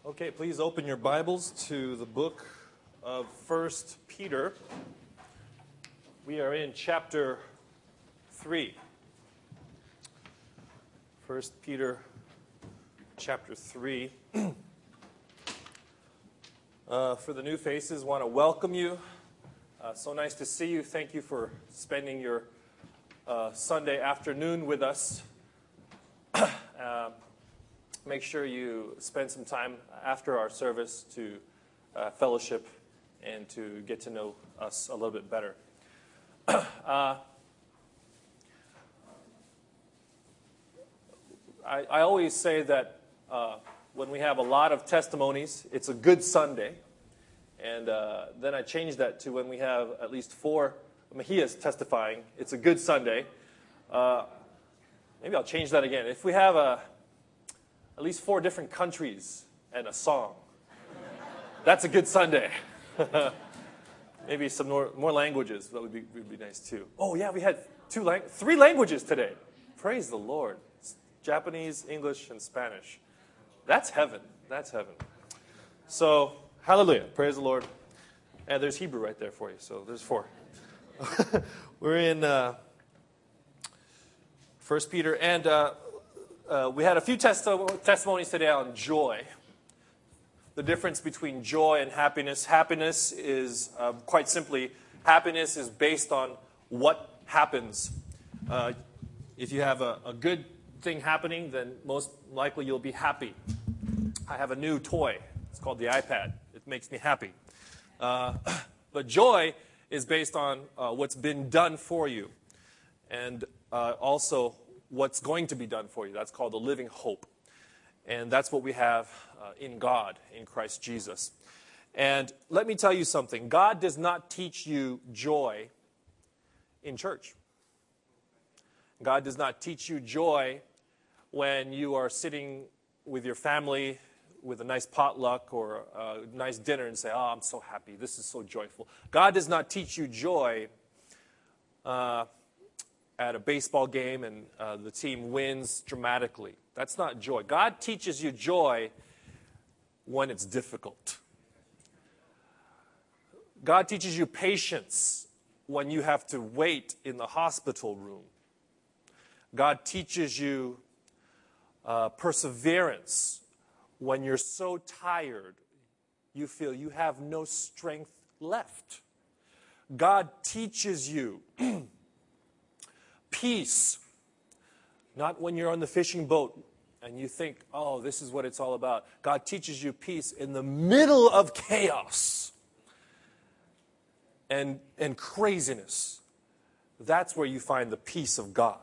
Okay, please open your Bibles to the book of 1 Peter. We are in chapter 3. 1 Peter chapter 3. For the new faces, want to welcome you. So nice to see you. Thank you for spending your Sunday afternoon with us. Make sure you spend some time after our service to fellowship and to get to know us a little bit better. I always say that when we have a lot of testimonies, it's a good Sunday. And then I change that to when we have at least 4 Mejias testifying, it's a good Sunday. Maybe I'll change that again. If we have at least 4 different countries and a song, that's a good Sunday. Maybe some more languages, that would be nice too. Oh yeah, we had 3 languages today. Praise the Lord. Japanese, English, and Spanish. That's heaven. That's heaven. So, hallelujah. Praise the Lord. And there's Hebrew right there for you. So there's 4. We're in 1 Peter. And we had a few testimonies today on joy. The difference between joy and happiness. Happiness is, quite simply, happiness is based on what happens. If you have a good thing happening, then most likely you'll be happy. I have a new toy. It's called the iPad. It makes me happy. But joy is based on what's been done for you. And also what's going to be done for you. That's called the living hope. And that's what we have in God, in Christ Jesus. And let me tell you something. God does not teach you joy in church. God does not teach you joy when you are sitting with your family with a nice potluck or a nice dinner and say, oh, I'm so happy. This is so joyful. God does not teach you joy at a baseball game and the team wins dramatically. That's not joy. God teaches you joy when it's difficult. God teaches you patience when you have to wait in the hospital room. God teaches you perseverance when you're so tired you feel you have no strength left. God teaches you peace, not when you're on the fishing boat and you think, oh, this is what it's all about. God teaches you peace in the middle of chaos and craziness. That's where you find the peace of God.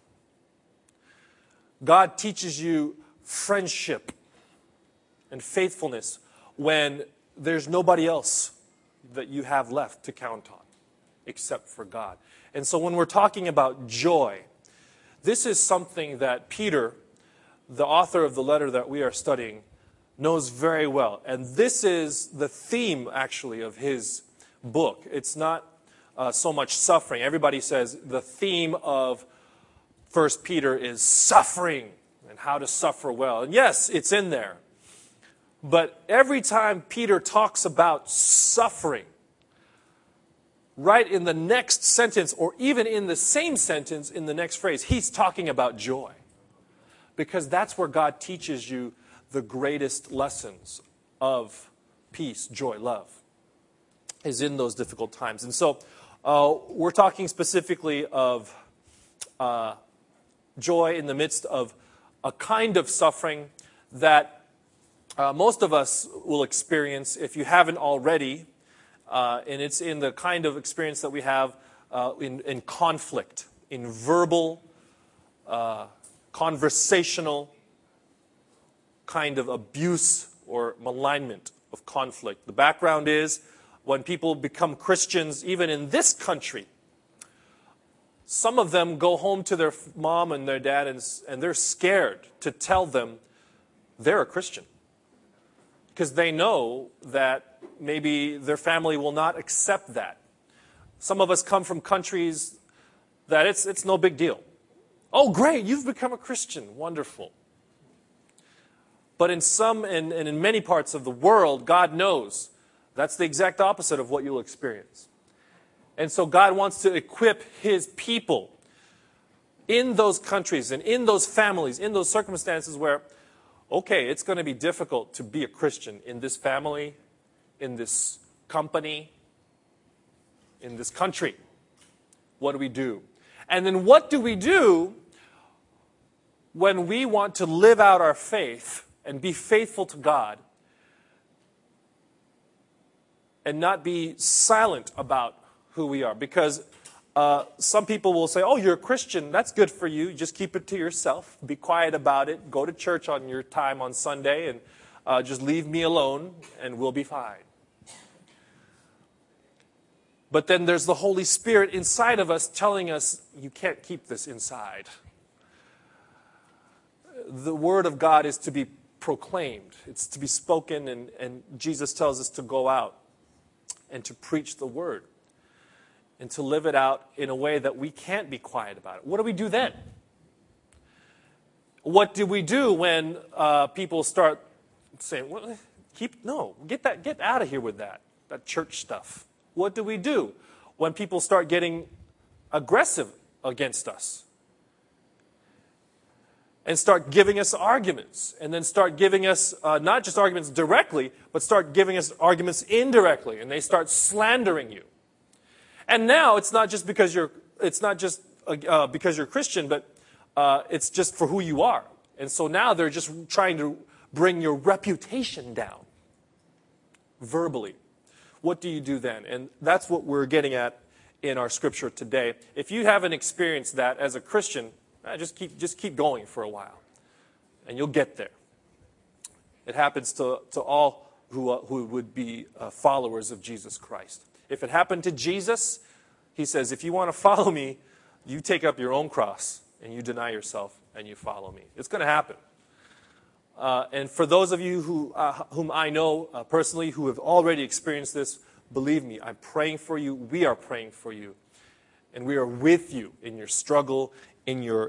God teaches you friendship and faithfulness when there's nobody else that you have left to count on except for God. And so when we're talking about joy, this is something that Peter, the author of the letter that we are studying, knows very well. And this is the theme, actually, of his book. It's not so much suffering. Everybody says the theme of 1 Peter is suffering and how to suffer well. And yes, it's in there. But every time Peter talks about suffering, right in the next sentence, or even in the same sentence in the next phrase, he's talking about joy. Because that's where God teaches you the greatest lessons of peace, joy, love, is in those difficult times. And so we're talking specifically of joy in the midst of a kind of suffering that most of us will experience if you haven't already. And it's in the kind of experience that we have in conflict, in verbal, conversational kind of abuse or malignment of conflict. The background is when people become Christians, even in this country, some of them go home to their mom and their dad and they're scared to tell them they're a Christian. Because they know that maybe their family will not accept that. Some of us come from countries that it's no big deal. Oh, great, you've become a Christian. Wonderful. But in some and in many parts of the world, God knows that's the exact opposite of what you'll experience. And so God wants to equip His people in those countries and in those families, in those circumstances where, okay, it's going to be difficult to be a Christian in this family, in this company, in this country. What do we do? And then what do we do when we want to live out our faith and be faithful to God and not be silent about who we are? Because some people will say, oh, you're a Christian. That's good for you. Just keep it to yourself. Be quiet about it. Go to church on your time on Sunday and just leave me alone and we'll be fine. But then there's the Holy Spirit inside of us telling us, you can't keep this inside. The Word of God is to be proclaimed. It's to be spoken, and Jesus tells us to go out and to preach the Word and to live it out in a way that we can't be quiet about it. What do we do then? What do we do when people start saying, well, get out of here with that church stuff? What do we do when people start getting aggressive against us? And start giving us arguments. And then start giving us not just arguments directly, but start giving us arguments indirectly. And they start slandering you. And now it's not just because you're Christian, but it's just for who you are. And so now they're just trying to bring your reputation down verbally. What do you do then? And that's what we're getting at in our scripture today. If you haven't experienced that as a Christian, just keep going for a while, and you'll get there. It happens to all who would be followers of Jesus Christ. If it happened to Jesus, He says, if you want to follow me, you take up your own cross, and you deny yourself, and you follow me. It's going to happen. And for those of you whom I know personally who have already experienced this, believe me, I'm praying for you. We are praying for you. And we are with you in your struggle, in your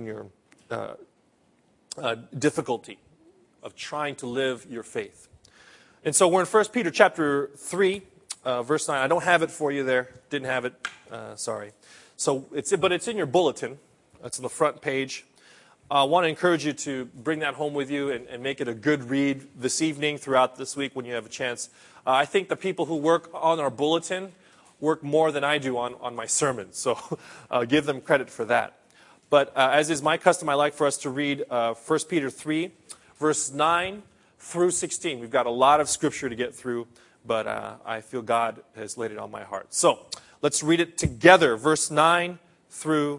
difficulty of trying to live your faith. And so we're in 1 Peter chapter 3, verse 9. I don't have it for you there. Didn't have it. Sorry. But it's in your bulletin. It's on the front page. I want to encourage you to bring that home with you and make it a good read this evening, throughout this week when you have a chance. I think the people who work on our bulletin work more than I do on my sermon, so give them credit for that. But as is my custom, I like for us to read 1 Peter 3, verse 9 through 16. We've got a lot of scripture to get through, but I feel God has laid it on my heart. So let's read it together, verse 9 through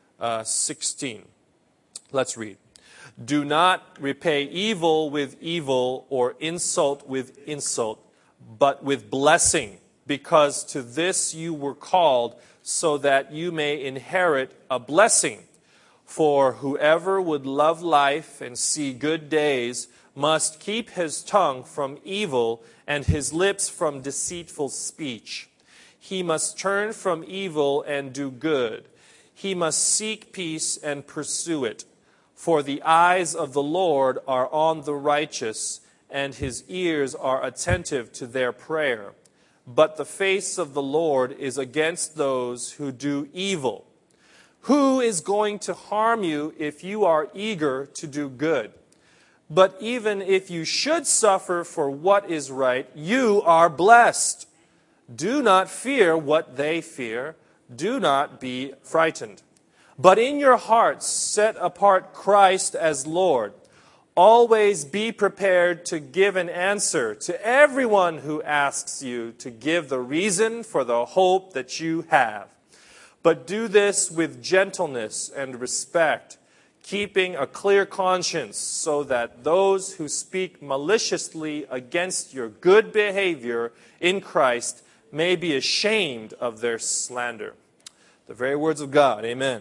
16. Let's read. Do not repay evil with evil or insult with insult, but with blessing, because to this you were called, so that you may inherit a blessing. For whoever would love life and see good days must keep his tongue from evil and his lips from deceitful speech. He must turn from evil and do good. He must seek peace and pursue it. For the eyes of the Lord are on the righteous, and His ears are attentive to their prayer. But the face of the Lord is against those who do evil. Who is going to harm you if you are eager to do good? But even if you should suffer for what is right, you are blessed. Do not fear what they fear. Do not be frightened. But in your hearts set apart Christ as Lord. Always be prepared to give an answer to everyone who asks you to give the reason for the hope that you have. But do this with gentleness and respect, keeping a clear conscience, so that those who speak maliciously against your good behavior in Christ may be ashamed of their slander. The very words of God. Amen.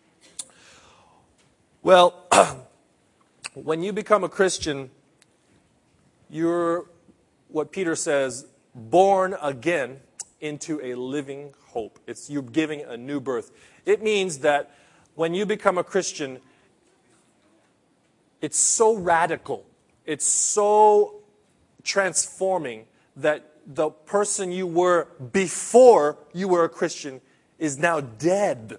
Well, when you become a Christian, you're, what Peter says, born again into a living hope. It's you're giving a new birth. It means that when you become a Christian, it's so radical it's so transforming that the person you were before you were a Christian is now dead.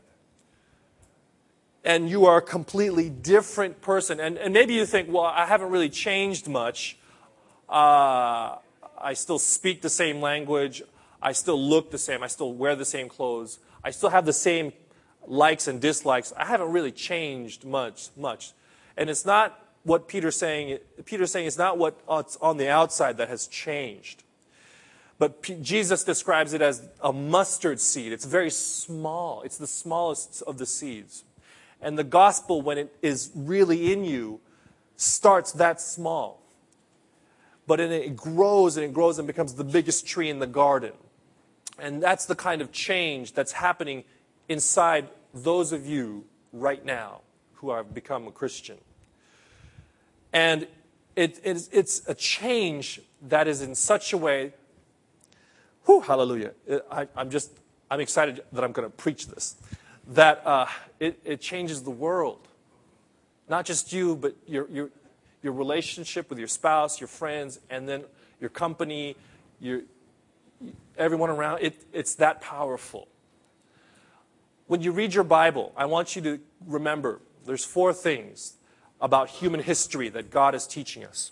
And you are a completely different person. And maybe you think, well, I haven't really changed much. I still speak the same language. I still look the same. I still wear the same clothes. I still have the same likes and dislikes. I haven't really changed much. And it's not what Peter's saying. Peter's saying it's not what's on the outside that has changed. But Jesus describes it as a mustard seed. It's very small. It's the smallest of the seeds. And the gospel, when it is really in you, starts that small. But then it grows and it grows and becomes the biggest tree in the garden. And that's the kind of change that's happening inside those of you right now who have become a Christian. And it's a change that is in such a way, hallelujah, I'm excited that I'm going to preach this, that it changes the world. Not just you, but your relationship with your spouse, your friends, and then your company, everyone around. It's that powerful. When you read your Bible, I want you to remember there's 4 things about human history that God is teaching us.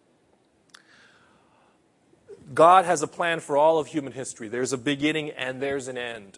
God has a plan for all of human history. There's a beginning and there's an end.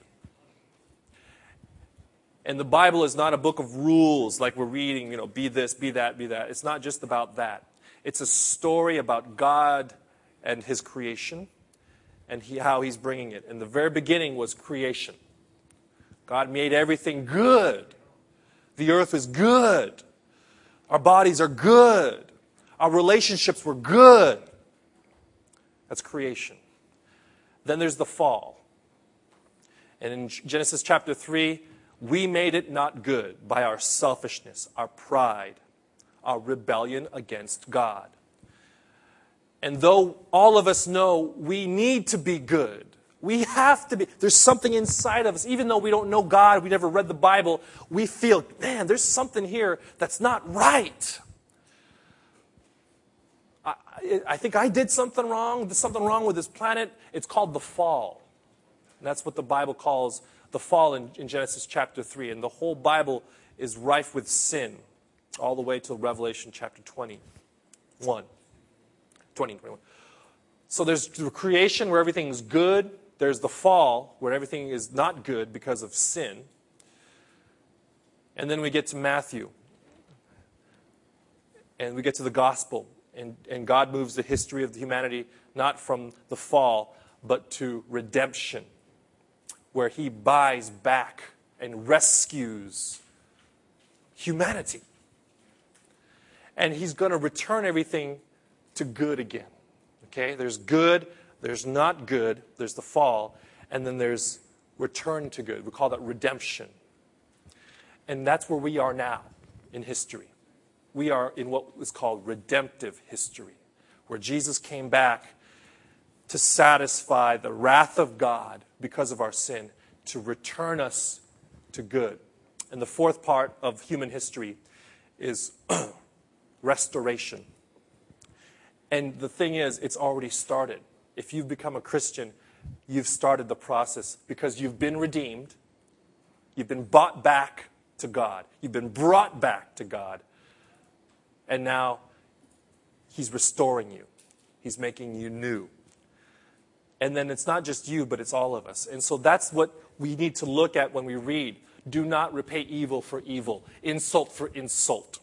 And the Bible is not a book of rules like we're reading, be this, be that, be that. It's not just about that. It's a story about God and His creation and how He's bringing it. And the very beginning was creation. God made everything good. The earth is good. Our bodies are good. Our relationships were good. That's creation. Then there's the fall. And in Genesis chapter 3, we made it not good by our selfishness, our pride, our rebellion against God. And though all of us know we need to be good, we have to be, there's something inside of us, even though we don't know God, we never read the Bible, we feel, man, there's something here that's not right. I think I did something wrong. There's something wrong with this planet. It's called the fall. And that's what the Bible calls the fall in Genesis chapter 3. And the whole Bible is rife with sin all the way to Revelation chapter 21. So there's the creation where everything is good. There's the fall where everything is not good because of sin. And then we get to Matthew. And we get to the gospel. And God moves the history of humanity not from the fall, but to redemption, where He buys back and rescues humanity. And He's going to return everything to good again. Okay? There's good, there's not good, there's the fall, and then there's return to good. We call that redemption. And that's where we are now in history. We are in what is called redemptive history, where Jesus came back to satisfy the wrath of God because of our sin, to return us to good. And the 4th part of human history is restoration. And the thing is, it's already started. If you've become a Christian, you've started the process because you've been redeemed. You've been bought back to God. You've been brought back to God. And now He's restoring you. He's making you new. And then it's not just you, but it's all of us. And so that's what we need to look at when we read. Do not repay evil for evil, insult for insult.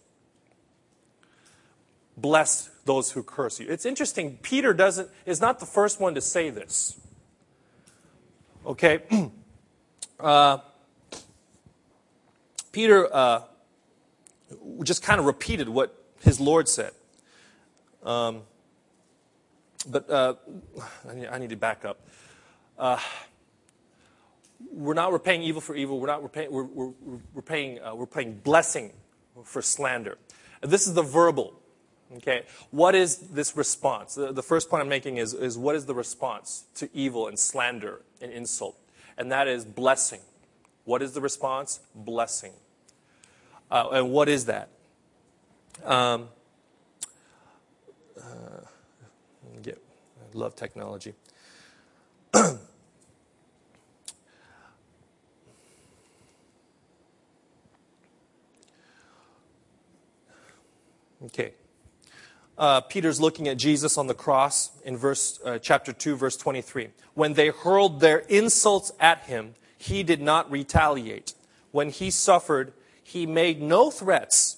Bless those who curse you. It's interesting, Peter is not the first one to say this. Okay? Peter just kind of repeated what his Lord said. But I need to back up. We're not repaying evil for evil. We're paying blessing for slander. This is the verbal. Okay, what is this response? The first point I'm making is what is the response to evil and slander and insult? And that is blessing. What is the response? Blessing. And what is that? love technology. Okay. Peter's looking at Jesus on the cross in chapter 2, verse 23. When they hurled their insults at him, he did not retaliate. When he suffered, he made no threats.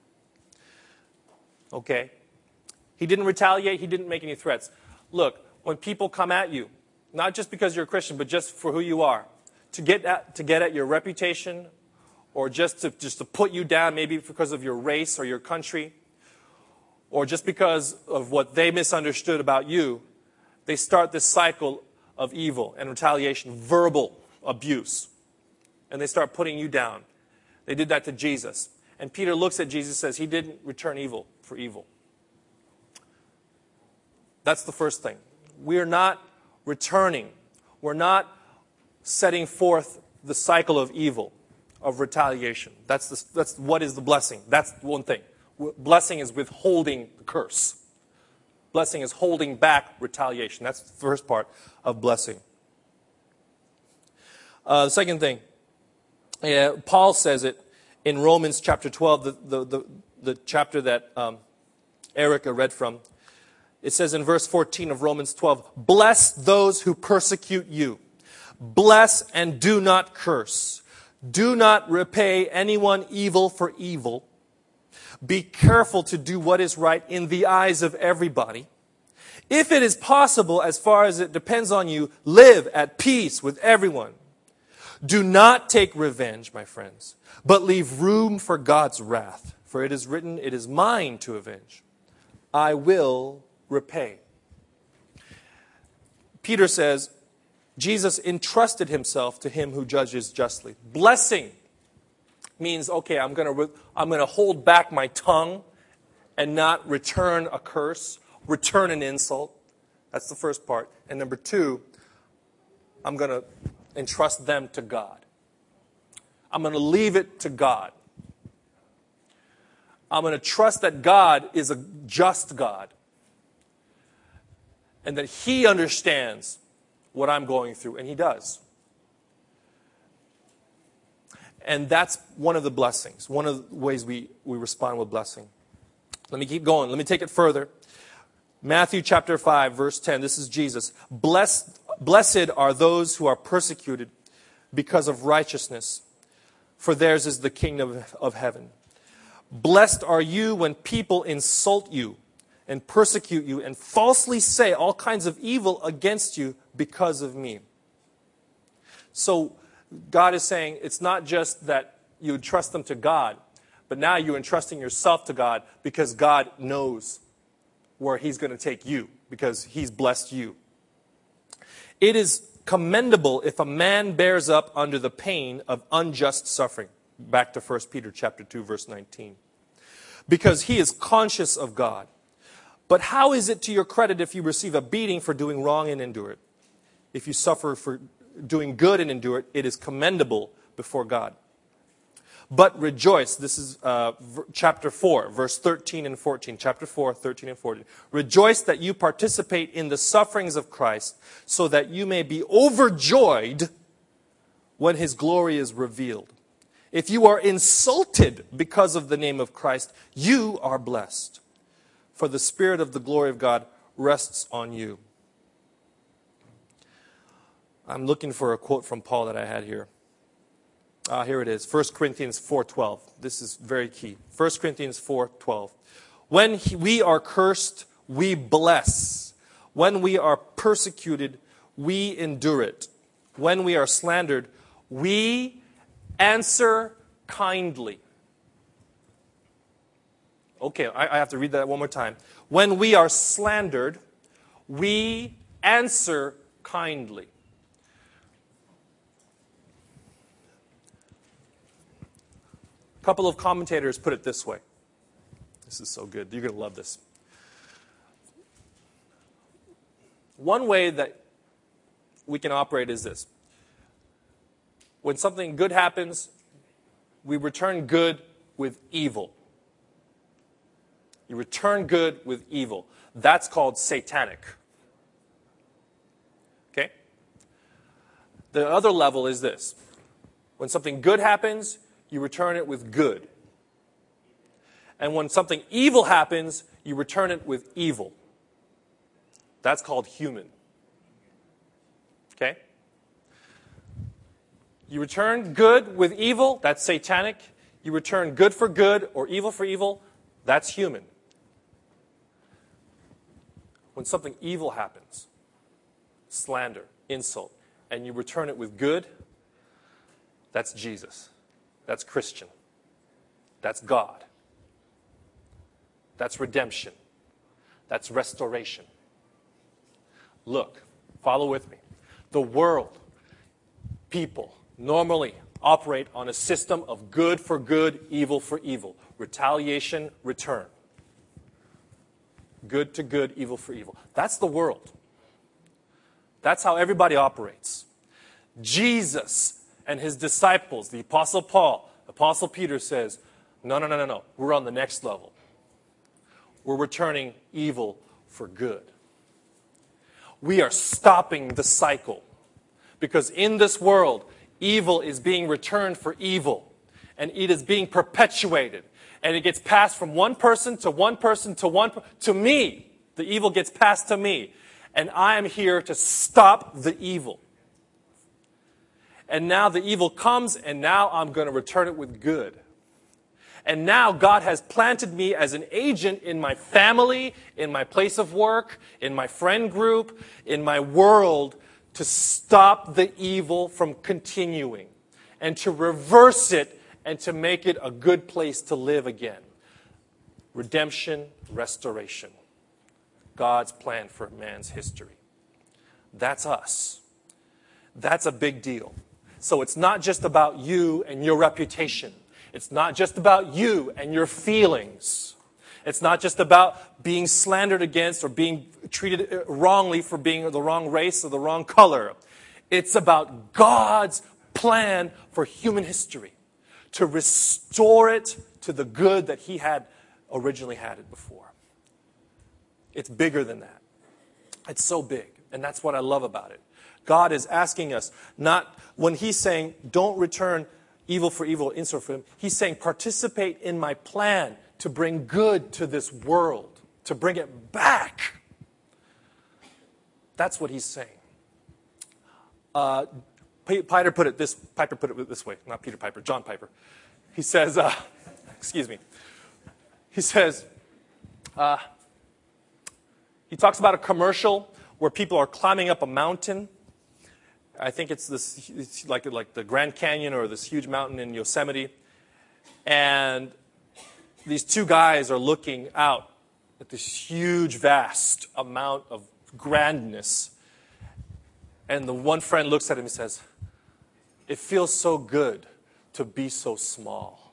Okay? He didn't retaliate. He didn't make any threats. Look, when people come at you, not just because you're a Christian, but just for who you are, to get at your reputation, or just to put you down, maybe because of your race or your country, or just because of what they misunderstood about you, they start this cycle of evil and retaliation, verbal abuse, and they start putting you down. They did that to Jesus. And Peter looks at Jesus and says, he didn't return evil for evil. That's the first thing. We're not returning. We're not setting forth the cycle of evil, of retaliation. That's what is the blessing. That's one thing. Blessing is withholding the curse. Blessing is holding back retaliation. That's the first part of blessing. The second thing, Paul says it in Romans chapter 12, the chapter that Erica read from. It says in verse 14 of Romans 12, bless those who persecute you. Bless and do not curse. Do not repay anyone evil for evil. Be careful to do what is right in the eyes of everybody. If it is possible, as far as it depends on you, live at peace with everyone. Do not take revenge, my friends, but leave room for God's wrath. For it is written, it is mine to avenge. I will repay. Peter says, Jesus entrusted himself to him who judges justly. Blessing means, okay, I'm going to hold back my tongue and not return a curse, return an insult. That's the first part. And number two, I'm going to entrust them to God. I'm going to leave it to God. I'm going to trust that God is a just God and that He understands what I'm going through, and He does. And that's one of the blessings, one of the ways we respond with blessing. Let me keep going. Let me take it further. Matthew chapter 5, verse 10. This is Jesus. Blessed are those who are persecuted because of righteousness, for theirs is the kingdom of heaven. Blessed are you when people insult you and persecute you and falsely say all kinds of evil against you because of me. So God is saying it's not just that you entrust them to God, but now you're entrusting yourself to God because God knows where He's going to take you because He's blessed you. It is commendable if a man bears up under the pain of unjust suffering. Back to 1 Peter chapter 2, verse 19. Because he is conscious of God. But how is it to your credit if you receive a beating for doing wrong and endure it? If you suffer for doing good and endure it, it is commendable before God. But rejoice, this is chapter 4, verse 13 and 14. Chapter 4, 13 and 14. Rejoice that you participate in the sufferings of Christ, so that you may be overjoyed when His glory is revealed. If you are insulted because of the name of Christ, you are blessed, for the Spirit of the glory of God rests on you. I'm looking for a quote from Paul that I had here. Here it is, 1 Corinthians 4:12. This is very key. 1 Corinthians 4:12. When we are cursed, we bless. When we are persecuted, we endure it. When we are slandered, we answer kindly. Okay, I have to read that one more time. When we are slandered, we answer kindly. A couple of commentators put it this way. This is so good. You're going to love this. One way that we can operate is this. When something good happens, we return good with evil. You return good with evil. That's called satanic. The other level is this. When something good happens, you return it with good. And when something evil happens, you return it with evil. That's called human. Okay? You return good with evil, that's satanic. You return good for good or evil for evil, that's human. When something evil happens, slander, insult, and you return it with good, that's Jesus. That's Christian. That's God. That's redemption. That's restoration. Look, follow with me. The world, people, normally operate on a system of good for good, evil for evil. Retaliation, return. Good to good, evil for evil. That's the world. That's how everybody operates. Jesus and his disciples, the Apostle Paul, Apostle Peter says, no. We're on the next level. We're returning evil for good. We are stopping the cycle. Because in this world, evil is being returned for evil. And it is being perpetuated. And it gets passed from one person to one person to me. The evil gets passed to me. And I am here to stop the evil. And now the evil comes, and now I'm going to return it with good. And now God has planted me as an agent in my family, in my place of work, in my friend group, in my world, to stop the evil from continuing and to reverse it and to make it a good place to live again. Redemption, restoration. God's plan for man's history. That's us. That's a big deal. So it's not just about you and your reputation. It's not just about you and your feelings. It's not just about being slandered against or being treated wrongly for being the wrong race or the wrong color. It's about God's plan for human history, to restore it to the good that he had originally had it before. It's bigger than that. It's so big, and that's what I love about it. God is asking us, not when he's saying, don't return evil for evil, insult for him. He's saying, participate in my plan to bring good to this world, to bring it back. That's what he's saying. Piper put it this way, not Peter Piper, John Piper. He says, excuse me. He says, he talks about a commercial where people are climbing up a mountain. I think it's like the Grand Canyon or this huge mountain in Yosemite. And these two guys are looking out at this huge, vast amount of grandness. And the one friend looks at him and says, it feels so good to be so small.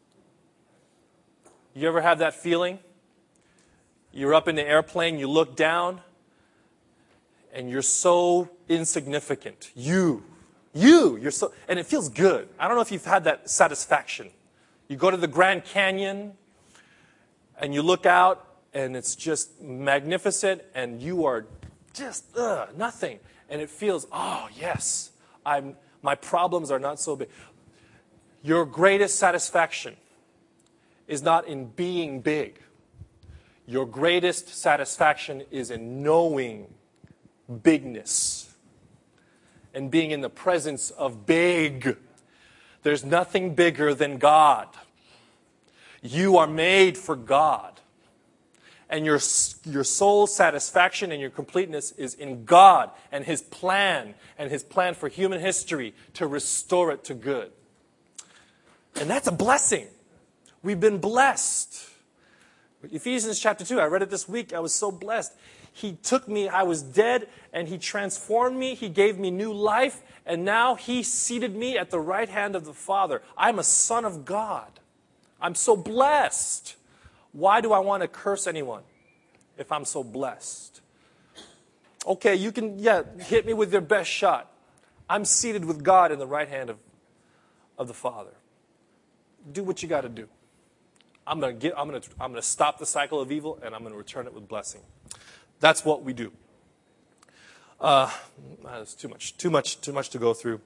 You ever have that feeling? You're up in the airplane, you look down, and you're so insignificant. You're so, and it feels good. I don't know if you've had that satisfaction. You go to the Grand Canyon, and you look out, and it's just magnificent, and you are just nothing. And it feels, oh, yes, my problems are not so big. Your greatest satisfaction is not in being big. Your greatest satisfaction is in knowing bigness and being in the presence of big. There's nothing bigger than God. You are made for God. And your soul's satisfaction and your completeness is in God and his plan for human history to restore it to good. And that's a blessing. We've been blessed. Ephesians chapter 2, I read it this week. I was so blessed. He took me, I was dead, and he transformed me. He gave me new life, and now he seated me at the right hand of the Father. I'm a son of God. I'm so blessed. Why do I want to curse anyone if I'm so blessed? Okay, you can, hit me with your best shot. I'm seated with God in the right hand of the Father. Do what you got to do. I'm going to stop the cycle of evil, and I'm going to return it with blessing. That's what we do. That's too much to go through.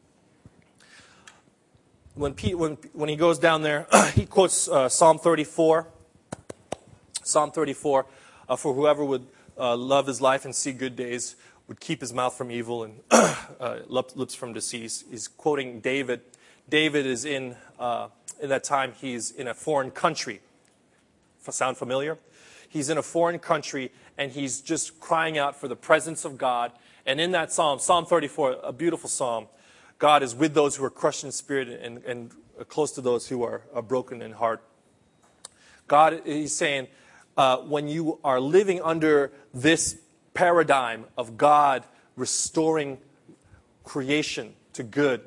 When he goes down there, he quotes Psalm 34. Psalm 34, for whoever would love his life and see good days would keep his mouth from evil and lips from deceit. He's quoting David. David is in that time, he's in a foreign country. Sound familiar? He's in a foreign country, and he's just crying out for the presence of God. And in that psalm, Psalm 34, a beautiful psalm, God is with those who are crushed in spirit and close to those who are broken in heart. God, he's saying, when you are living under this paradigm of God restoring creation to good,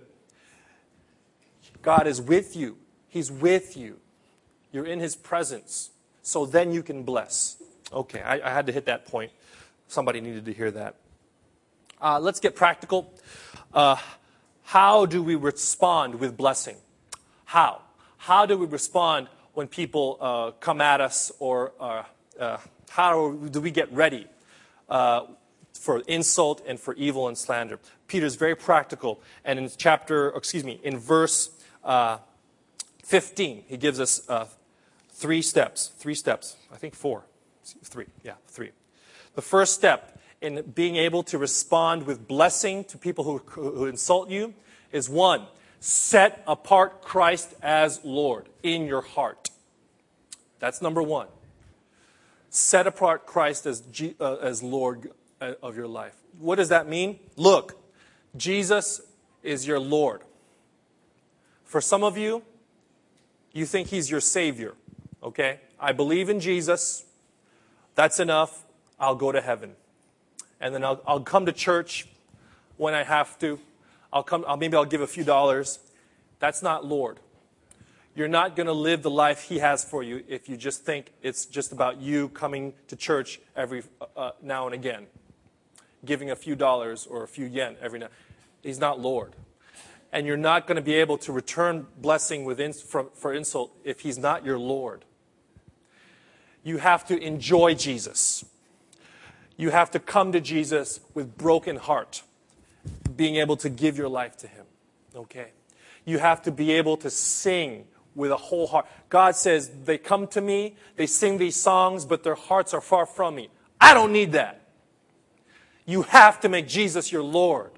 God is with you. He's with you. You're in His presence. So then you can bless. Okay, I had to hit that point. Somebody needed to hear that. Let's get practical. How do we respond with blessing? How? How do we respond when people come at us, or how do we get ready for insult and for evil and slander? Peter's very practical, and in verse 15, he gives us three steps. I think four. Three. The first step in being able to respond with blessing to people who insult you is, one, set apart Christ as Lord in your heart. That's number one. Set apart Christ as Lord of your life. What does that mean? Look, Jesus is your Lord. For some of you, you think He's your Savior. Okay? I believe in Jesus. That's enough. I'll go to heaven. And then I'll come to church when I have to. Maybe I'll give a few dollars. That's not Lord. You're not going to live the life He has for you if you just think it's just about you coming to church every now and again, giving a few dollars or a few yen every now. He's not Lord. And you're not going to be able to return blessing for insult if He's not your Lord. You have to enjoy Jesus. You have to come to Jesus with broken heart, being able to give your life to Him. Okay? You have to be able to sing with a whole heart. God says, they come to me, they sing these songs, but their hearts are far from me. I don't need that. You have to make Jesus your Lord.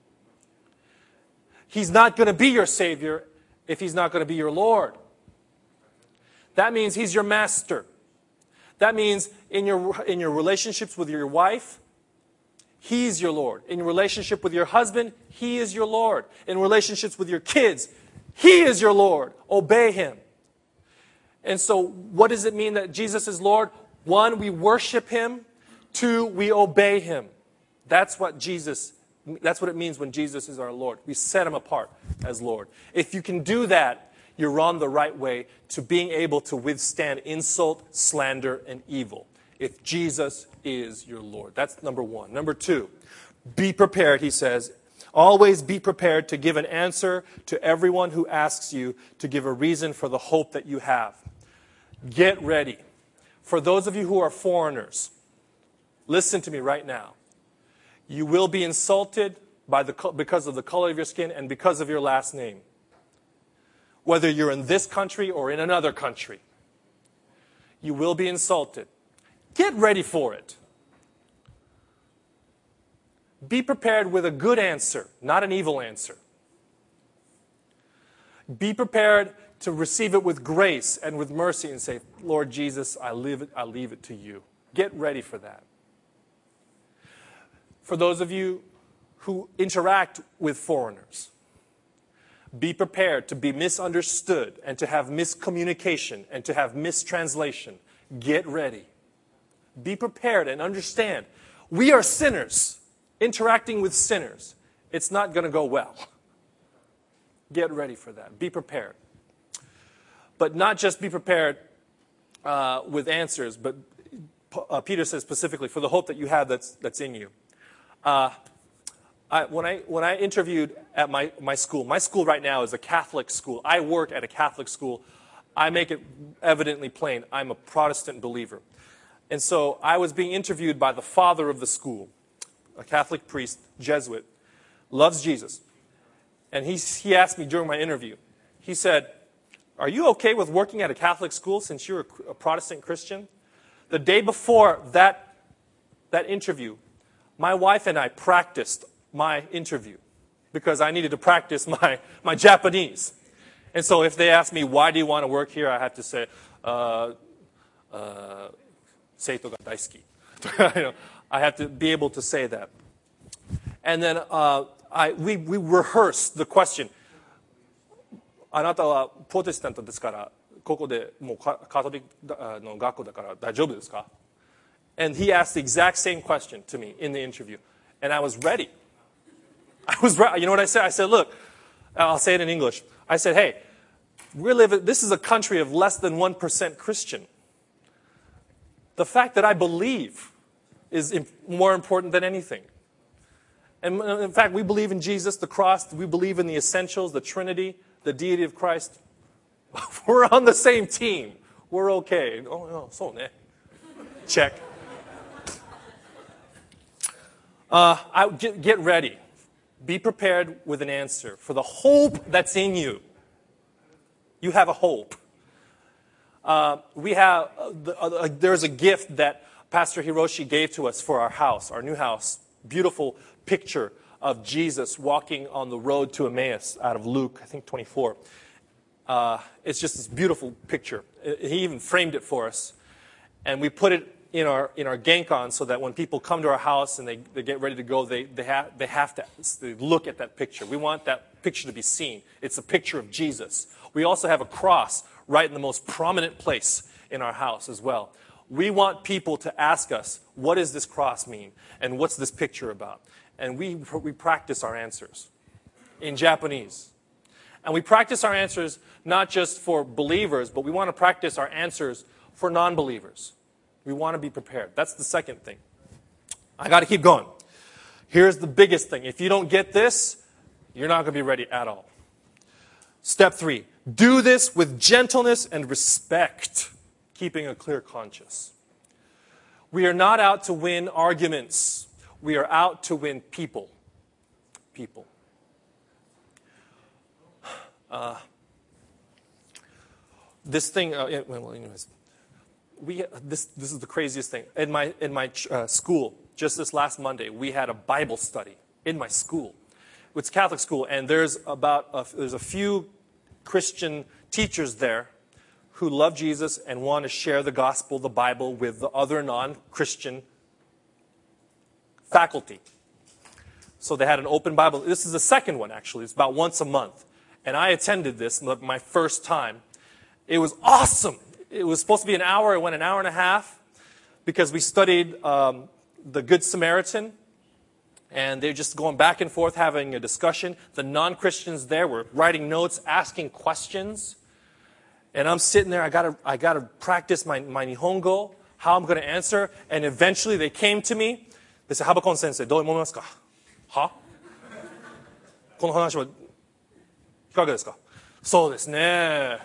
He's not going to be your Savior if He's not going to be your Lord. That means He's your master. That means in your relationships with your wife, He's your Lord. In your relationship with your husband, He is your Lord. In relationships with your kids, He is your Lord. Obey Him. And so what does it mean that Jesus is Lord? One, we worship Him. Two, we obey Him. That's what it means when Jesus is our Lord. We set Him apart as Lord. If you can do that, you're on the right way to being able to withstand insult, slander, and evil. If Jesus is your Lord. That's number one. Number two, be prepared, he says. Always be prepared to give an answer to everyone who asks you to give a reason for the hope that you have. Get ready. For those of you who are foreigners, listen to me right now. You will be insulted because of the color of your skin and because of your last name. Whether you're in this country or in another country, you will be insulted. Get ready for it. Be prepared with a good answer, not an evil answer. Be prepared to receive it with grace and with mercy and say, Lord Jesus, I leave it to you. Get ready for that. For those of you who interact with foreigners, be prepared to be misunderstood and to have miscommunication and to have mistranslation. Get ready. Be prepared and understand. We are sinners interacting with sinners. It's not going to go well. Get ready for that. Be prepared. But not just be prepared with answers, but Peter says specifically for the hope that you have that's in you. When I interviewed at my school right now is a Catholic school. I work at a Catholic school. I make it evidently plain. I'm a Protestant believer. And so I was being interviewed by the father of the school. a Catholic priest, Jesuit, loves Jesus. And he asked me during my interview, he said, "Are you okay with working at a Catholic school since you're a Protestant Christian?" The day before that interview, my wife and I practiced my interview because I needed to practice my Japanese. And so if they ask me, "Why do you want to work here?" I have to say, "Seito ga daisuki." I have to be able to say that. And then we rehearsed the question. あなたはプロテスタントですから、ここでもうカトリックの学校だから大丈夫ですか? And he asked the exact same question to me in the interview. And I was ready. You know what I said? I said, look, I'll say it in English. I said, hey, this is a country of less than 1% Christian. The fact that I believe is more important than anything. And in fact, we believe in Jesus, the cross. We believe in the essentials, the Trinity, the deity of Christ. We're on the same team. We're okay. Oh, no, so ne. Check. Get ready. Be prepared with an answer for the hope that's in you. You have a hope. There's a gift that Pastor Hiroshi gave to us for our house, our new house. Beautiful picture of Jesus walking on the road to Emmaus out of Luke, I think 24. It's just this beautiful picture. He even framed it for us. And we put it in our Genkon so that when people come to our house and they get ready to go, they have to look at that picture. We want that picture to be seen. It's a picture of Jesus. We also have a cross right in the most prominent place in our house as well. We want people to ask us, what does this cross mean? And what's this picture about? And we practice our answers in Japanese. And we practice our answers not just for believers, but we want to practice our answers for non-believers. We want to be prepared. That's the second thing. I got to keep going. Here's the biggest thing. If you don't get this, you're not going to be ready at all. Step 3. Do this with gentleness and respect, keeping a clear conscience. We are not out to win arguments. We are out to win people. People. This thing, well, anyways. This is the craziest thing. In my school, just this last Monday, we had a Bible study in my school. It's a Catholic school, and there's a few Christian teachers there who love Jesus and want to share the gospel, the Bible, with the other non-Christian faculty. So they had an open Bible. This is the second one, actually. It's about once a month. And I attended this my first time. It was awesome. It was supposed to be an hour. It went an hour and a half because we studied the Good Samaritan. And they're just going back and forth, having a discussion. The non-Christians there were writing notes, asking questions. And I'm sitting there. I gotta practice my Nihongo, how I'm going to answer. And eventually they came to me. They said, Habakon sensei, どう思いますか? は? この話はいかがですか? そうですね.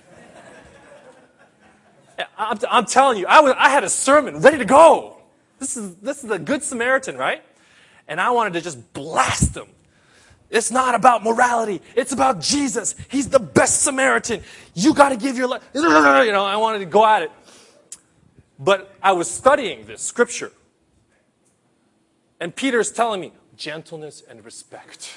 I'm telling you, I had a sermon ready to go. This is the Good Samaritan, right? And I wanted to just blast them. It's not about morality. It's about Jesus. He's the best Samaritan. You got to give your life. I wanted to go at it. But I was studying this scripture. And Peter's telling me, gentleness and respect.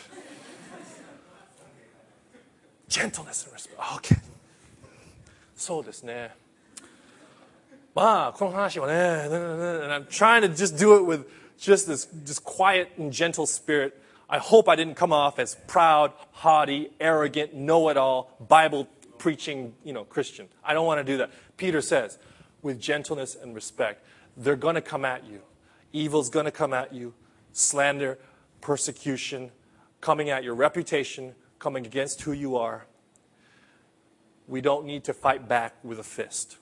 Gentleness and respect. Okay. そうですね. まあ、この話はね, and I'm trying to just do it with just this quiet and gentle spirit. I hope I didn't come off as proud, haughty, arrogant, know-it-all, Bible-preaching, Christian. I don't want to do that. Peter says, with gentleness and respect, they're going to come at you. Evil's going to come at you. Slander, persecution, coming at your reputation, coming against who you are. We don't need to fight back with a fist.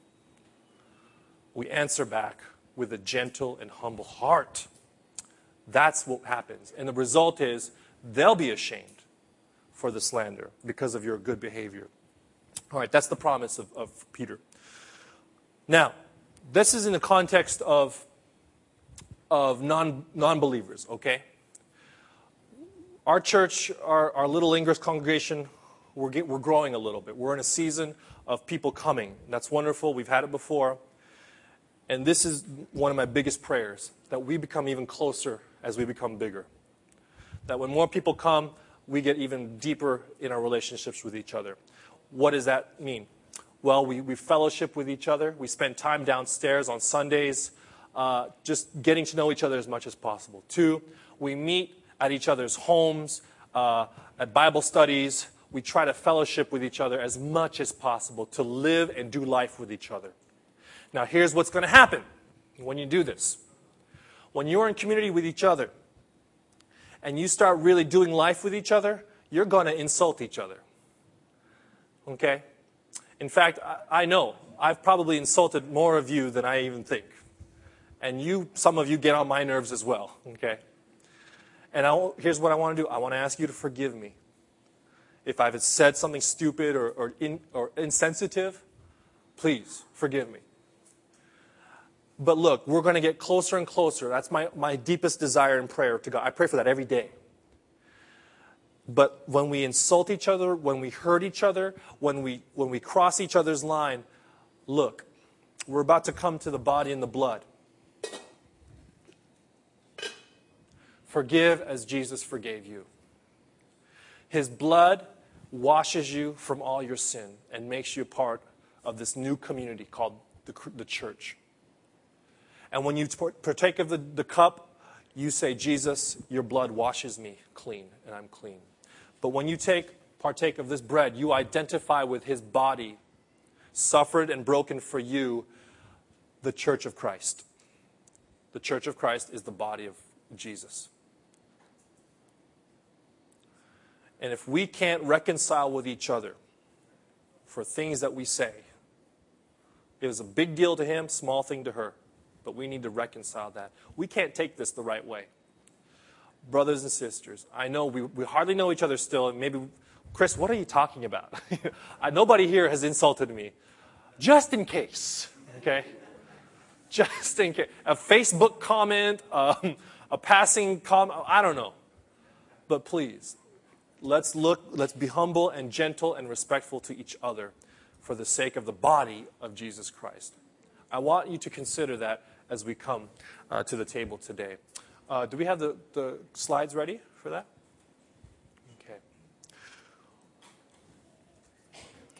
We answer back with a gentle and humble heart. That's what happens. And the result is they'll be ashamed for the slander because of your good behavior. All right, that's the promise of Peter. Now, this is in the context of of non-believers, okay? Our church, our little Ingress congregation, we're growing a little bit. We're in a season of people coming. That's wonderful. We've had it before. And this is one of my biggest prayers, that we become even closer as we become bigger. That when more people come, we get even deeper in our relationships with each other. What does that mean? Well, we fellowship with each other. We spend time downstairs on Sundays, just getting to know each other as much as possible. 2, we meet at each other's homes, at Bible studies. We try to fellowship with each other as much as possible to live and do life with each other. Now, here's what's going to happen when you do this. When you're in community with each other and you start really doing life with each other, you're going to insult each other. Okay? In fact, I know I've probably insulted more of you than I even think. And some of you get on my nerves as well. Okay? And here's what I want to do. I want to ask you to forgive me. If I've said something stupid or insensitive, please forgive me. But look, we're going to get closer and closer. That's my deepest desire and prayer to God. I pray for that every day. But when we insult each other, when we hurt each other, when we cross each other's line, look, we're about to come to the body and the blood. Forgive as Jesus forgave you. His blood washes you from all your sin and makes you a part of this new community called the church. And when you partake of the cup, you say, Jesus, your blood washes me clean, and I'm clean. But when you partake of this bread, you identify with his body, suffered and broken for you, the church of Christ. The church of Christ is the body of Jesus. And if we can't reconcile with each other for things that we say, it was a big deal to him, small thing to her. But we need to reconcile that. We can't take this the right way. Brothers and sisters, I know we hardly know each other still. And maybe, Chris, what are you talking about? Nobody here has insulted me. Just in case, okay? Just in case. A Facebook comment, a passing comment, I don't know. But please, let's be humble and gentle and respectful to each other for the sake of the body of Jesus Christ. I want you to consider that as we come to the table today. Do we have the slides ready for that?